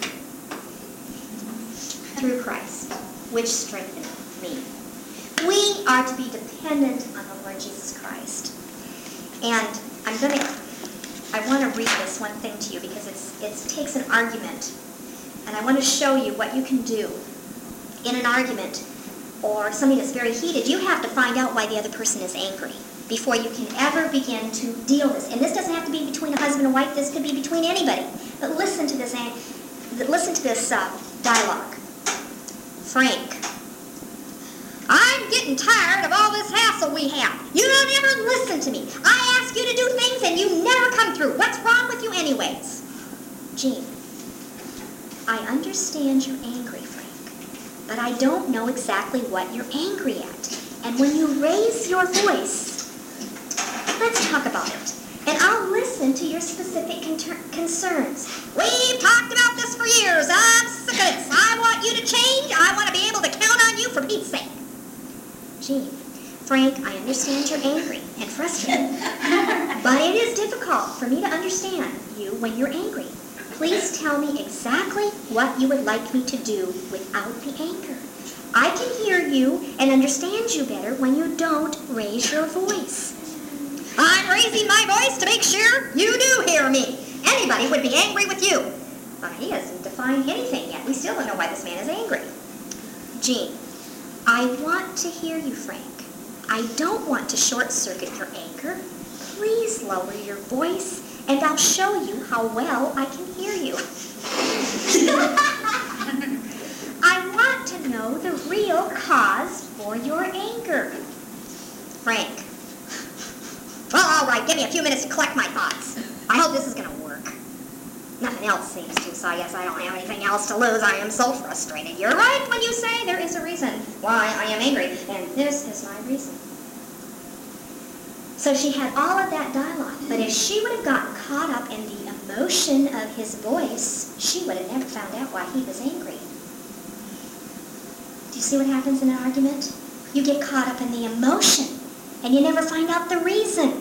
through Christ, which strengtheneth me." We are to be dependent on the Lord Jesus Christ. And I'm going to, I want to read this one thing to you because it's, it takes an argument. And I want to show you what you can do in an argument or something that's very heated. You have to find out why the other person is angry before you can ever begin to deal with this. And this doesn't have to be between a husband and wife. This could be between anybody. But listen to this, listen to this uh, dialogue. Frank, "I'm getting tired of all this hassle we have. You don't ever listen to me. I ask you to do things and you never come through. What's wrong with you anyways?" Jean, "I understand you're angry, Frank, but I don't know exactly what you're angry at. And when you raise your voice, let's talk about it. And I'll listen to your specific con- concerns. We've talked about this for years. I'm sick of this. I want you to change. I want to be able to count on you for Pete's sake." Jean, "Frank, I understand you're angry and frustrated, but it is difficult for me to understand you when you're angry. Please tell me exactly what you would like me to do without the anger. I can hear you and understand you better when you don't raise your voice." "I'm raising my voice to make sure you do hear me. Anybody would be angry with you." Well, he hasn't defined anything yet. We still don't know why this man is angry. Jean, "I want to hear you, Frank. I don't want to short-circuit your anger. Please lower your voice, and I'll show you how well I can hear you." "I want to know the real cause for your anger." Frank, "Well, all right, give me a few minutes to collect my thoughts. I hope this is going to work. Nothing else seems to, so I guess I don't have anything else to lose. I am so frustrated. You're right when you say there is a reason why I am angry, and this is my reason." So she had all of that dialogue, but if she would have gotten caught up in the emotion of his voice, she would have never found out why he was angry. Do you see what happens in an argument? You get caught up in the emotion, and you never find out the reason.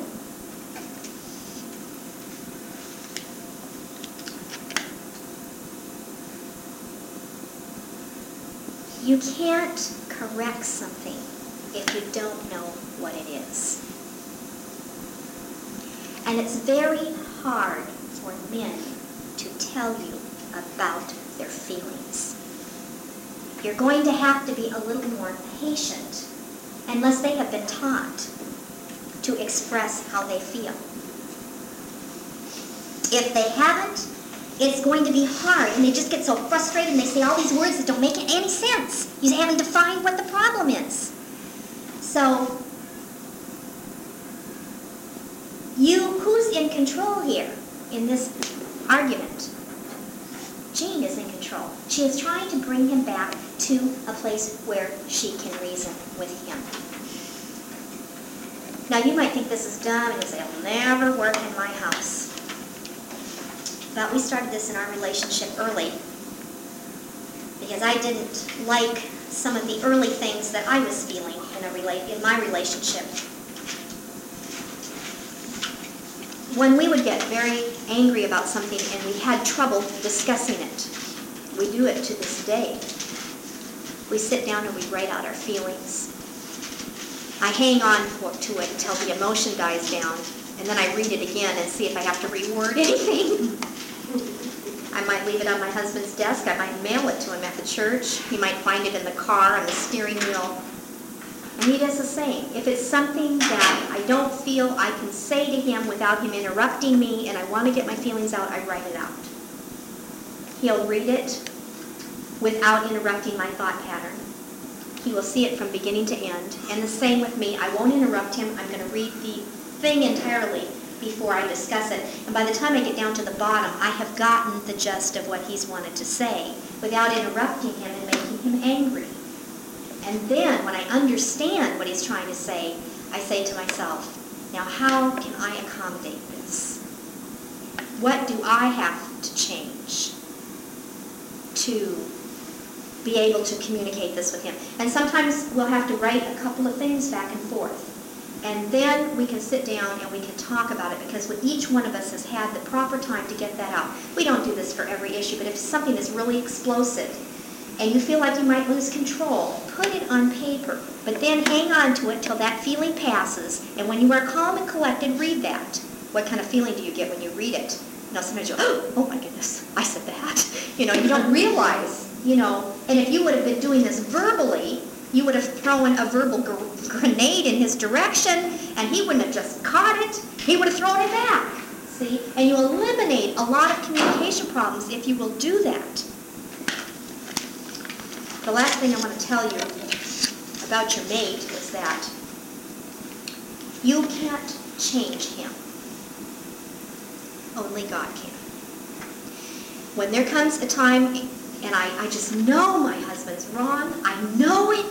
You can't correct something if you don't know what it is. And it's very hard for men to tell you about their feelings. You're going to have to be a little more patient unless they have been taught to express how they feel. If they haven't, it's going to be hard, and they just get so frustrated, and they say all these words that don't make any sense. You haven't defined what the problem is. So, you, who's in control here in this argument? Jean is in control. She is trying to bring him back to a place where she can reason with him. Now, you might think this is dumb, and you say, "It'll never work in my house." But we started this in our relationship early because I didn't like some of the early things that I was feeling in, a rela- in my relationship. When we would get very angry about something and we had trouble discussing it, we do it to this day. We sit down and we write out our feelings. I hang on to it until the emotion dies down, and then I read it again and see if I have to reword anything. I might leave it on my husband's desk. I might mail it to him at the church. He might find it in the car on the steering wheel. And he does the same. If it's something that I don't feel I can say to him without him interrupting me and I want to get my feelings out, I write it out. He'll read it without interrupting my thought pattern. He will see it from beginning to end. And the same with me. I won't interrupt him. I'm going to read the thing entirely before I discuss it. And by the time I get down to the bottom, I have gotten the gist of what he's wanted to say without interrupting him and making him angry. And then when I understand what he's trying to say, I say to myself, now how can I accommodate this? What do I have to change to be able to communicate this with him? And sometimes we'll have to write a couple of things back and forth. And then we can sit down and we can talk about it, because each one of us has had the proper time to get that out. We don't do this for every issue, but if something is really explosive and you feel like you might lose control, put it on paper, but then hang on to it till that feeling passes. And when you are calm and collected, read that. What kind of feeling do you get when you read it? You know, sometimes you go, oh, oh my goodness, I said that. You know, you don't realize, you know, and if you would have been doing this verbally, you would have thrown a verbal gr- grenade in his direction, and he wouldn't have just caught it. He would have thrown it back. See? And you eliminate a lot of communication problems if you will do that. The last thing I want to tell you about your mate is that you can't change him. Only God can. When there comes a time, and I, I just know my husband's wrong, I know it.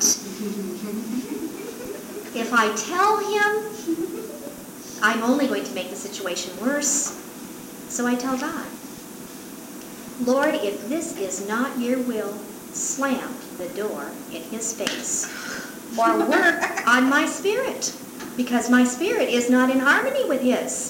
If I tell him, I'm only going to make the situation worse. So I tell God, Lord, if this is not your will, slam the door in his face, or work on my spirit, because my spirit is not in harmony with his.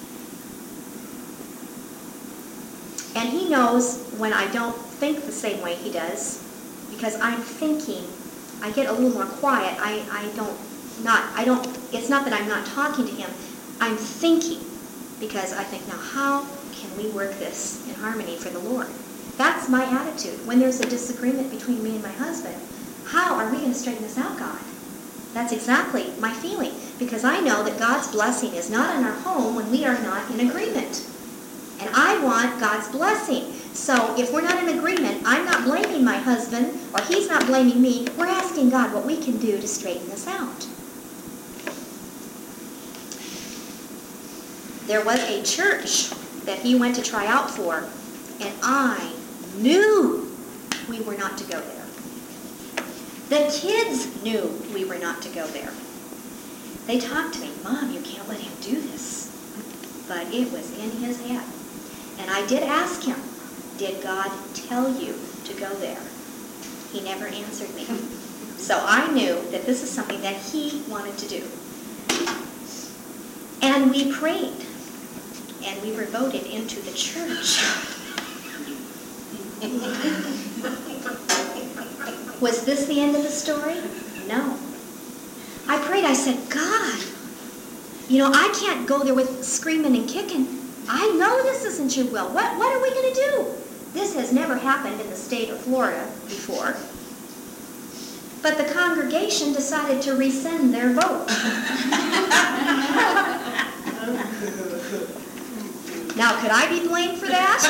And he knows when I don't think the same way he does, because I'm thinking. I get a little more quiet. I, I don't not I don't it's not that I'm not talking to him. I'm thinking, because I think, now how can we work this in harmony for the Lord? That's my attitude. When there's a disagreement between me and my husband, how are we going to straighten this out, God? That's exactly my feeling, because I know that God's blessing is not in our home when we are not in agreement. And I want God's blessing. So if we're not in agreement, I'm not blaming my husband, or he's not blaming me. We're asking God what we can do to straighten this out. There was a church that he went to try out for, and I knew we were not to go there. The kids knew we were not to go there. They talked to me, Mom, you can't let him do this. But it was in his head. And I did ask him, did God tell you to go there? He never answered me. So I knew that this is something that he wanted to do. And we prayed. And we were voted into the church. Was this the end of the story? No. I prayed. I said, God, you know, I can't go there with screaming and kicking. I know this isn't your will. What, what are we going to do? This has never happened in the state of Florida before. But the congregation decided to rescind their vote. Now, could I be blamed for that?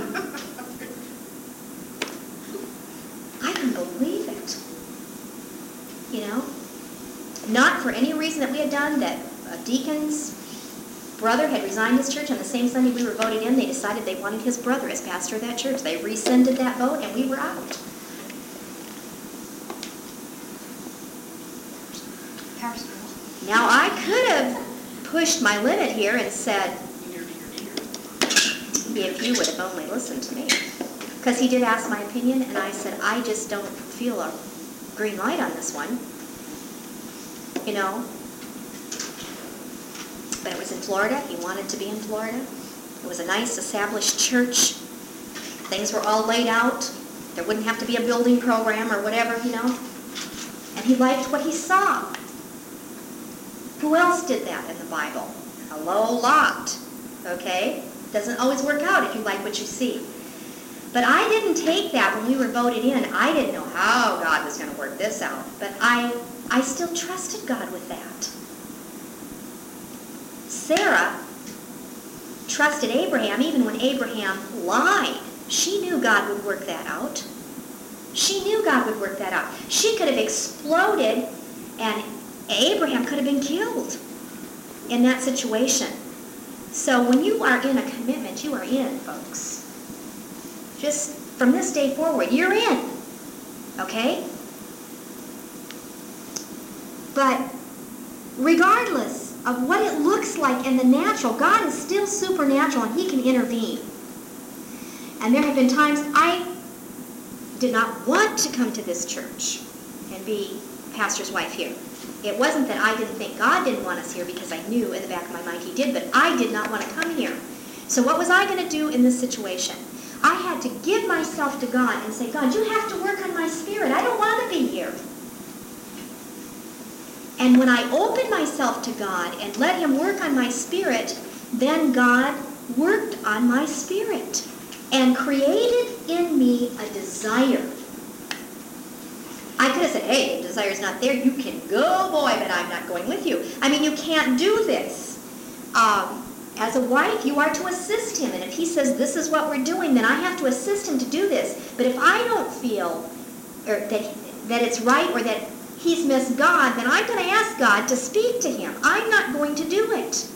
I can believe it. You know? Not for any reason that we had done, that a deacon's brother had resigned his church on the same Sunday we were voted in. They decided they wanted his brother as pastor of that church. They rescinded that vote, and we were out. Now, I could have pushed my limit here and said, if you would have only listened to me. Because he did ask my opinion, and I said, I just don't feel a green light on this one. You know? But it was in Florida. He wanted to be in Florida. It was a nice established church. Things were all laid out. There wouldn't have to be a building program or whatever, you know. And he liked what he saw. Who else did that in the Bible? Hello, Lot. Okay? Doesn't always work out if you like what you see. But I didn't take that when we were voted in. I didn't know how God was going to work this out. But I, I still trusted God with that. Sarah trusted Abraham even when Abraham lied. She knew God would work that out. She knew God would work that out. She could have exploded and Abraham could have been killed in that situation. So when you are in a commitment, you are in, folks. Just from this day forward, you're in. Okay? But regardless of what it looks like in the natural, God is still supernatural and He can intervene. And there have been times I did not want to come to this church and be pastor's wife here. It wasn't that I didn't think God didn't want us here, because I knew in the back of my mind He did, but I did not want to come here. So what was I going to do in this situation? I had to give myself to God and say, God, you have to work on my spirit. I don't want to be here. And when I opened myself to God and let Him work on my spirit, then God worked on my spirit and created in me a desire. I could have said, hey, the desire's not there. You can go, boy, but I'm not going with you. I mean, you can't do this. Um, as a wife, you are to assist him. And if he says this is what we're doing, then I have to assist him to do this. But if I don't feel or that, that it's right or that he's missed God, then I'm going to ask God to speak to him. I'm not going to do it.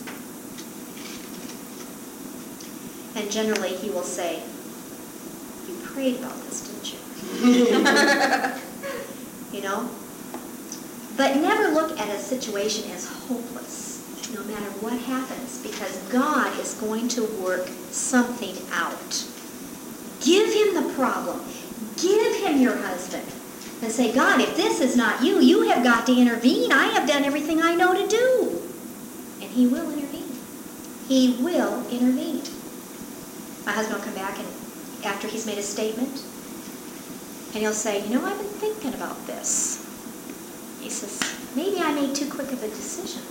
And generally, he will say, you prayed about this, didn't you? You know? But never look at a situation as hopeless, no matter what happens, because God is going to work something out. Give him the problem. Give him your husband. And say, God, if this is not you, you have got to intervene. I have done everything I know to do. And he will intervene. He will intervene. My husband will come back and after he's made a statement, and he'll say, you know, I've been thinking about this. He says, maybe I made too quick of a decision.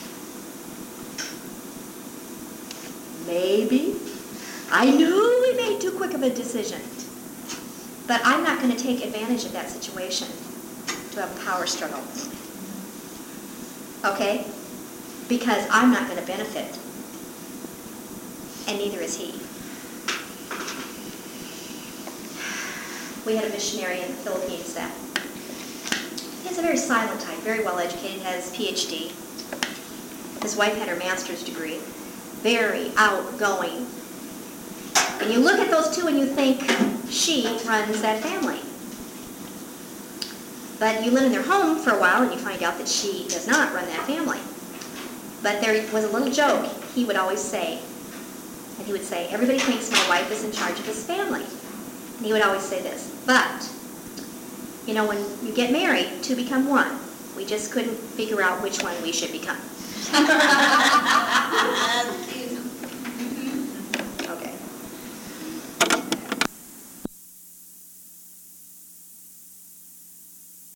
Maybe. I knew we made too quick of a decision. But I'm not going to take advantage of that situation to have a power struggle. Okay? Because I'm not going to benefit. And neither is he. We had a missionary in the Philippines that he's a very silent type, very well educated, has a P H D. His wife had her master's degree. Very outgoing. And you look at those two and you think, she runs that family. But you live in their home for a while and you find out that she does not run that family. But there was a little joke he would always say. And he would say, everybody thinks my wife is in charge of this family. And he would always say this, but, you know, when you get married, two become one. We just couldn't figure out which one we should become.